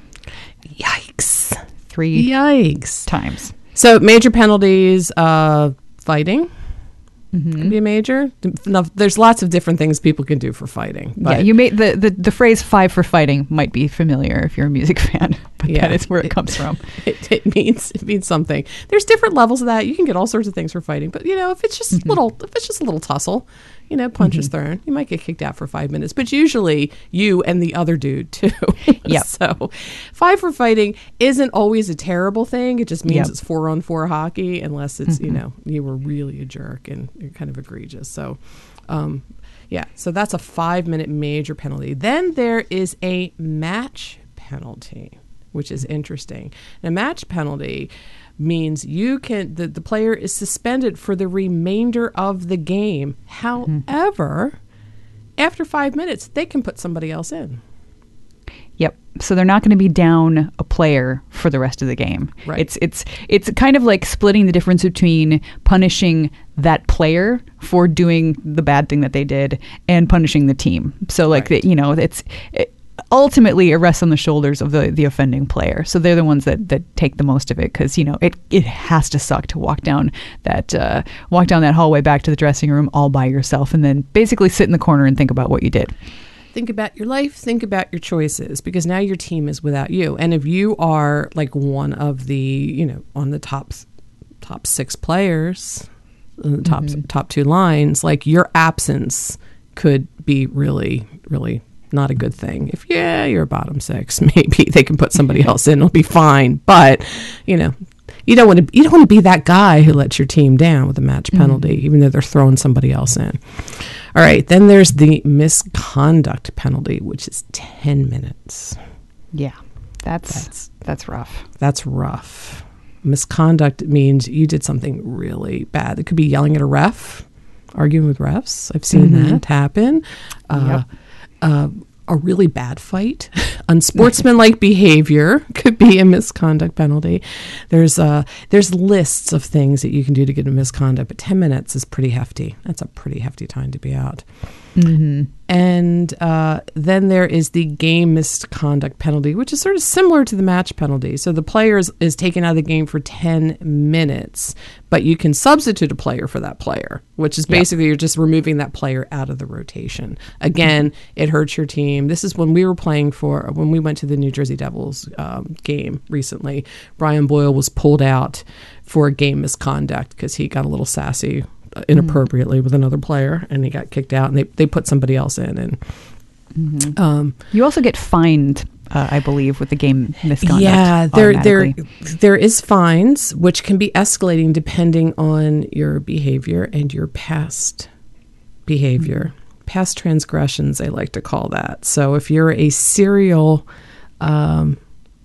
Yikes. Three Yikes. times. So major penalties, uh, fighting mm-hmm. can be a major. Now, there's lots of different things people can do for fighting. But yeah, you made the, the, the phrase five for fighting might be familiar if you're a music fan, but yeah, that is where it, it comes from. It, it means it means something. There's different levels of that. You can get all sorts of things for fighting, but you know, if it's just mm-hmm. little, if it's just a little tussle, you know, punches mm-hmm. thrown, you might get kicked out for five minutes, but usually you and the other dude too. Yeah. So five for fighting isn't always a terrible thing. It just means yep. it's four on four hockey, unless it's, mm-hmm. you know, you were really a jerk and you're kind of egregious. So, um, yeah, so that's a five minute major penalty. Then there is a match penalty, which is interesting. And a match penalty means you can the, the player is suspended for the remainder of the game. However, mm-hmm. after five minutes, they can put somebody else in. Yep. So they're not going to be down a player for the rest of the game. Right. It's it's it's kind of like splitting the difference between punishing that player for doing the bad thing that they did and punishing the team. So like right. the, you know, it's it, ultimately it rests on the shoulders of the, the offending player. So they're the ones that, that take the most of it because, you know, it, it has to suck to walk down that uh, walk down that hallway back to the dressing room all by yourself and then basically sit in the corner and think about what you did. Think about your life, think about your choices, because now your team is without you. And if you are like one of the, you know, on the top top six players, the top mm-hmm. top two lines, like your absence could be really, really not a good thing. If yeah, you're a bottom six, maybe they can put somebody else in, it'll be fine. But you know, you don't want to you don't want to be that guy who lets your team down with a match penalty, mm-hmm. even though they're throwing somebody else in. All right, then there's the misconduct penalty, which is ten minutes. Yeah, that's that's, that's rough. That's rough. Misconduct means you did something really bad. It could be yelling at a ref, arguing with refs. I've seen mm-hmm. that happen. Uh, yep. uh, a really bad fight. Unsportsmanlike behavior could be a misconduct penalty. There's uh, there's lists of things that you can do to get a misconduct, but ten minutes is pretty hefty. That's a pretty hefty time to be out. Mm-hmm. And uh, then there is the game misconduct penalty, which is sort of similar to the match penalty. So the player is, is taken out of the game for ten minutes, but you can substitute a player for that player, which is basically yep. you're just removing that player out of the rotation. Again, mm-hmm. it hurts your team. This is when we were playing for, when we went to the New Jersey Devils um, game recently, Brian Boyle was pulled out for game misconduct because he got a little sassy inappropriately mm-hmm. with another player and he got kicked out and they, they put somebody else in. And mm-hmm. um, you also get fined, uh, I believe, with the game misconduct. Yeah, there there there is fines, which can be escalating depending on your behavior and your past behavior. Mm-hmm. Past transgressions, I like to call that. So if you're a serial um,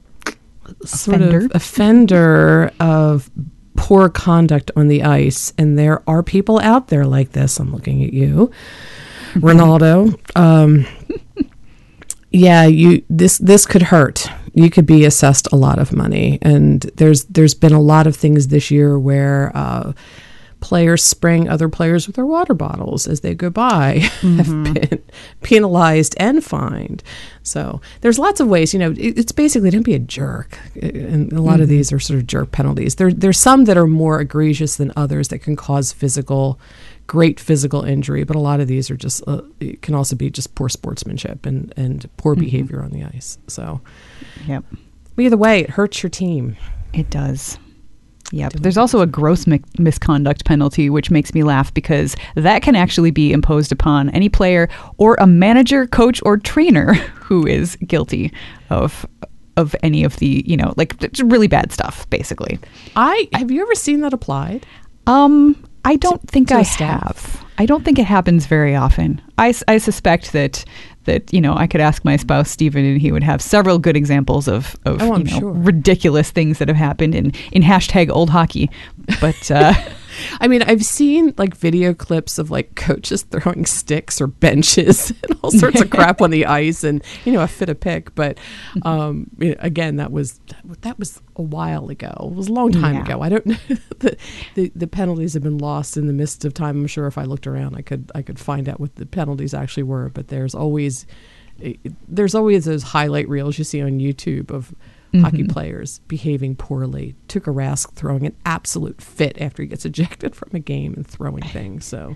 sort offender. of offender of poor conduct on the ice, and there are people out there like this. I'm looking at you, Ronaldo. Um, yeah, you this this could hurt. You could be assessed a lot of money, and there's there's been a lot of things this year where uh, players spraying other players with their water bottles as they go by mm-hmm. have been penalized and fined. So there's lots of ways, you know, it, it's basically don't be a jerk. And a lot mm-hmm. of these are sort of jerk penalties. There, there's some that are more egregious than others that can cause physical, great physical injury. But a lot of these are just, uh, it can also be just poor sportsmanship and, and poor mm-hmm. behavior on the ice. So yep. Either way, it hurts your team. It does. Yep. There's also a gross mi- misconduct penalty, which makes me laugh because that can actually be imposed upon any player or a manager, coach, or trainer who is guilty of of any of the, you know, like really bad stuff, basically. I have you ever seen that applied? Um, I don't to, think to I have. I don't think it happens very often. I, I suspect that that, you know, I could ask my spouse, Stephen, and he would have several good examples of, of Oh, I'm you know, sure. ridiculous things that have happened in, in hashtag old hockey. But, uh, I mean, I've seen like video clips of like coaches throwing sticks or benches and all sorts of crap on the ice, and you know, a fit a pick. But um, you know, again, that was that was a while ago. It was a long time Yeah. ago. I don't know. the, the the penalties have been lost in the midst of time. I'm sure if I looked around, I could I could find out what the penalties actually were. But there's always there's always those highlight reels you see on YouTube of Mm-hmm. hockey players behaving poorly. Tuukka Rask throwing an absolute fit after he gets ejected from a game and throwing things. So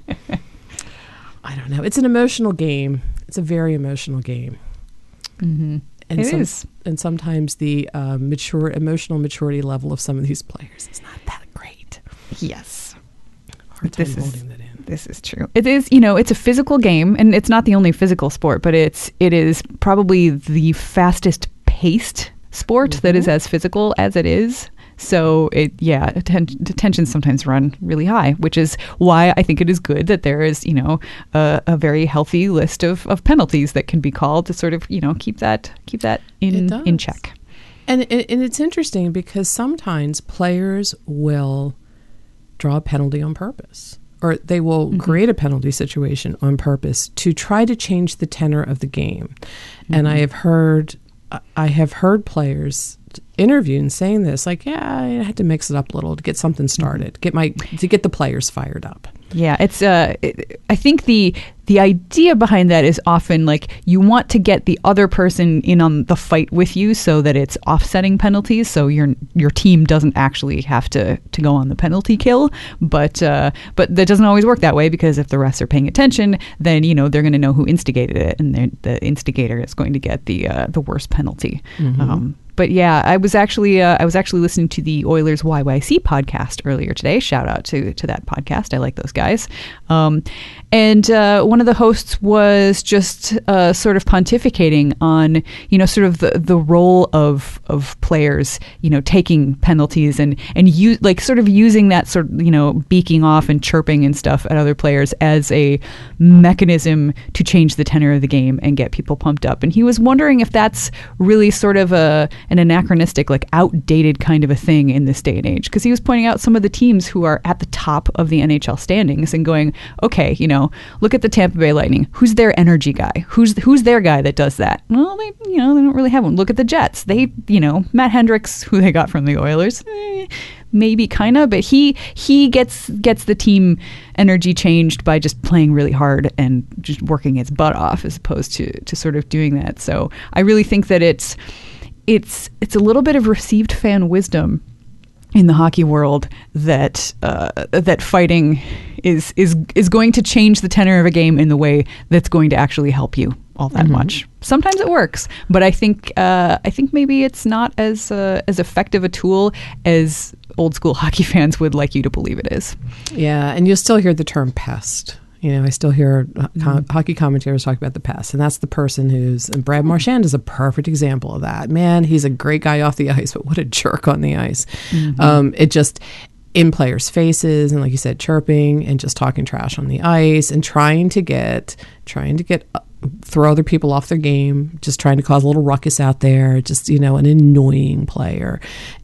I don't know. It's an emotional game. It's a very emotional game. mm-hmm. And It some, is. And sometimes the uh, mature emotional maturity level of some of these players is not that great. Yes. Hard time This is- holding that in. This is true. It is, you know, it's a physical game, and it's not the only physical sport, but it's it is probably the fastest paced sport mm-hmm. that is as physical as it is. So it, yeah, atten- tensions sometimes run really high, which is why I think it is good that there is, you know, a, a very healthy list of, of penalties that can be called to sort of, you know, keep that keep that in in check. And and it's interesting because sometimes players will draw a penalty on purpose, or they will mm-hmm. create a penalty situation on purpose to try to change the tenor of the game. Mm-hmm. And I have heard, I have heard players interviewed saying this, like, yeah, I had to mix it up a little to get something started, mm-hmm. get my to get the players fired up. Yeah, it's. Uh, it, I think the the idea behind that is often like you want to get the other person in on the fight with you, so that it's offsetting penalties, so your your team doesn't actually have to, to go on the penalty kill. But uh, but that doesn't always work that way, because if the refs are paying attention, then you know they're going to know who instigated it, and the instigator is going to get the uh, the worst penalty. Mm-hmm. Um, But yeah, I was actually uh, I was actually listening to the Oilers Y Y C podcast earlier today. Shout out to to that podcast. I like those guys. Um, and uh, one of the hosts was just uh, sort of pontificating on, you know, sort of the, the role of of players, you know, taking penalties and and use, like sort of using that sort of, you know, beaking off and chirping and stuff at other players as a mechanism to change the tenor of the game and get people pumped up. And he was wondering if that's really sort of a an anachronistic, like outdated kind of a thing in this day and age, because he was pointing out some of the teams who are at the top of the N H L standings and going, okay, you know, look at the Tampa Bay Lightning. Who's their energy guy? Who's who's their guy that does that? Well, they, you know, they don't really have one. Look at the Jets. They, you know, Matt Hendricks, who they got from the Oilers, eh, maybe kind of, but he he gets gets the team energy changed by just playing really hard and just working its butt off, as opposed to to sort of doing that. So I really think that it's. It's it's a little bit of received fan wisdom in the hockey world that uh, that fighting is is is going to change the tenor of a game in the way that's going to actually help you all that mm-hmm. much. Sometimes it works, but I think uh, I think maybe it's not as uh, as effective a tool as old school hockey fans would like you to believe it is. Yeah, and you'll still hear the term pest. You know, I still hear Mm-hmm. co- hockey commentators talk about the pest, and that's the person who's, and Brad Marchand is a perfect example of that. Man, he's a great guy off the ice, but what a jerk on the ice. Mm-hmm. Um, it just, in players' faces, and like you said, chirping and just talking trash on the ice and trying to get, trying to get, uh, throw other people off their game, just trying to cause a little ruckus out there, just, you know, an annoying player.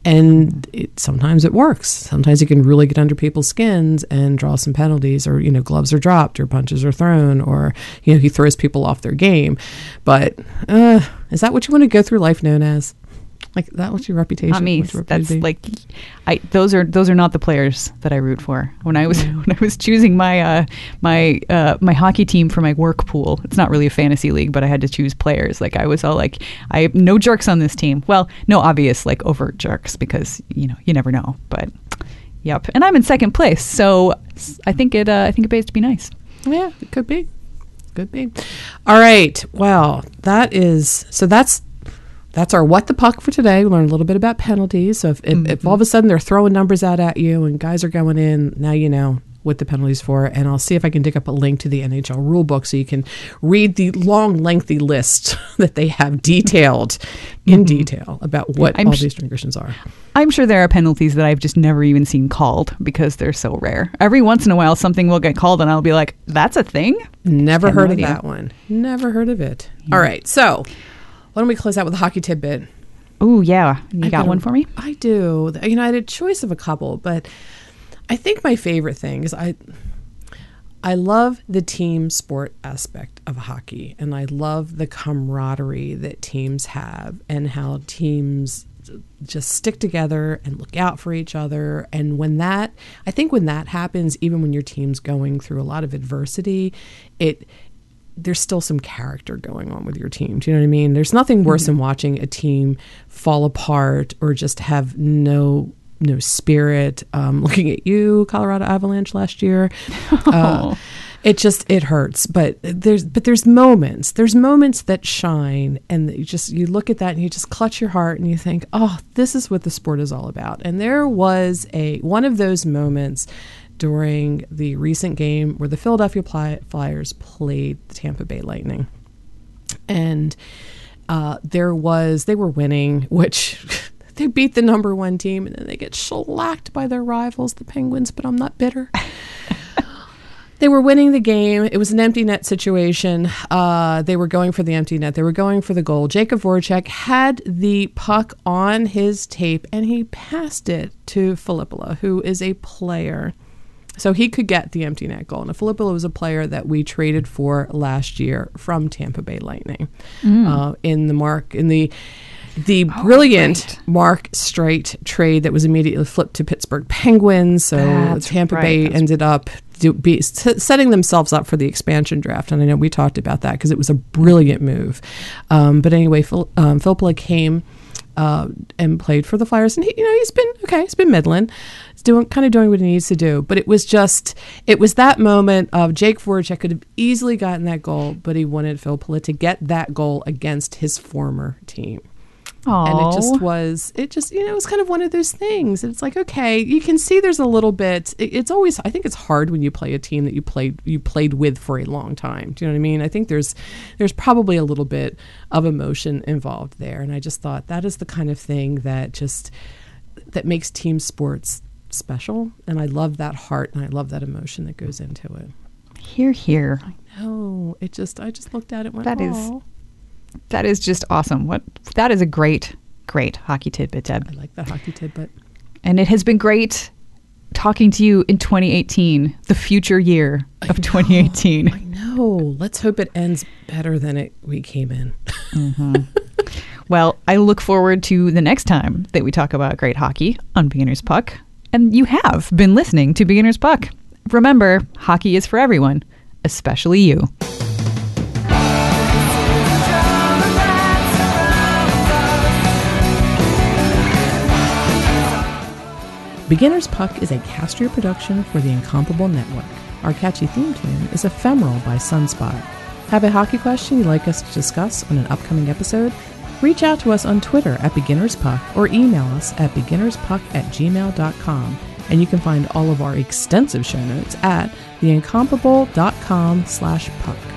And it, sometimes it works. Sometimes you can really get under people's skins and draw some penalties, or, you know, gloves are dropped or punches are thrown, or, you know, he throws people off their game. But uh, is that what you want to go through life known as? Like, that what's your reputation? Not me. That's like, I those are those are not the players that I root for. When I was when I was choosing my uh, my uh, my hockey team for my work pool, it's not really a fantasy league, but I had to choose players. Like, I was all like, I have no jerks on this team. Well, no obvious like overt jerks, because you know you never know. But yep, and I'm in second place, so I think it uh, I think it pays to be nice. Yeah, it could be, could be. All right. Well, that is so. That's. that's our What the Puck for today. We learned a little bit about penalties. So if, if, mm-hmm. if all of a sudden they're throwing numbers out at you and guys are going in, now you know what the penalties for. And I'll see if I can dig up a link to the N H L rule book so you can read the long, lengthy list that they have detailed in mm-hmm. detail about what I'm all sh- these conditions are. I'm sure there are penalties that I've just never even seen called because they're so rare. Every once in a while, something will get called and I'll be like, that's a thing? Never heard no of idea. that one. Never heard of it. Yeah. All right. So why don't we close out with a hockey tidbit? Oh, yeah. You I got one for me? I do. You know, I had a choice of a couple, but I think my favorite thing is I I love the team sport aspect of hockey, and I love the camaraderie that teams have and how teams just stick together and look out for each other. And when that, I think when that happens, even when your team's going through a lot of adversity, it there's still some character going on with your team. Do you know what I mean? There's nothing worse mm-hmm. than watching a team fall apart or just have no no spirit. Um, looking at you, Colorado Avalanche last year, oh. uh, it just it hurts. But there's but there's moments. There's moments that shine, and you just you look at that and you just clutch your heart and you think, oh, this is what the sport is all about. And there was a one of those moments during the recent game where the Philadelphia Flyers played the Tampa Bay Lightning, and uh, there was they were winning, which. They beat the number one team, and then they get shellacked by their rivals, the Penguins, but I'm not bitter. They were winning the game. It was an empty net situation. Uh, they were going for the empty net. They were going for the goal. Jakub Voracek had the puck on his tape, and he passed it to Filippola, who is a player. So he could get the empty net goal. And Filippola was a player that we traded for last year from Tampa Bay Lightning mm. uh, in the mark in the. The oh, brilliant right. Mark Streit trade that was immediately flipped to Pittsburgh Penguins. So That's Tampa right. Bay That's ended up do, be, s- setting themselves up for the expansion draft. And I know we talked about that because it was a brilliant move. Um, but anyway, Phil, um, Filippola came uh, and played for the Flyers. And, he, you know, he's been, okay, he's been middling. He's doing, kind of doing what he needs to do. But it was just, it was that moment of Jake Voracek could have easily gotten that goal, but he wanted Filippola to get that goal against his former team. Aww. And it just was, it just, you know, it was kind of one of those things. It's like, okay, you can see there's a little bit, it, it's always, I think it's hard when you play a team that you played, you played with for a long time. Do you know what I mean? I think there's, there's probably a little bit of emotion involved there. And I just thought that is the kind of thing that just, that makes team sports special. And I love that heart and I love that emotion that goes into it. Hear, hear. I know. It just, I just looked at it and went, that is. Aw. That is just awesome. What that is a great, great hockey tidbit, Deb. I like that hockey tidbit. And it has been great talking to you in twenty eighteen, the future year of I twenty eighteen. I know. Let's hope it ends better than it we came in. Mm-hmm. Well, I look forward to the next time that we talk about great hockey on Beginner's Puck. And you have been listening to Beginner's Puck. Remember, hockey is for everyone, especially you. Beginner's Puck is a Castria production for the Incomparable Network. Our catchy theme tune is Ephemeral by Sunspot. Have a hockey question you'd like us to discuss on an upcoming episode? Reach out to us on Twitter at Beginner's Puck or email us at beginnerspuck at gmail dot com. And you can find all of our extensive show notes at theincomparable.com slash puck.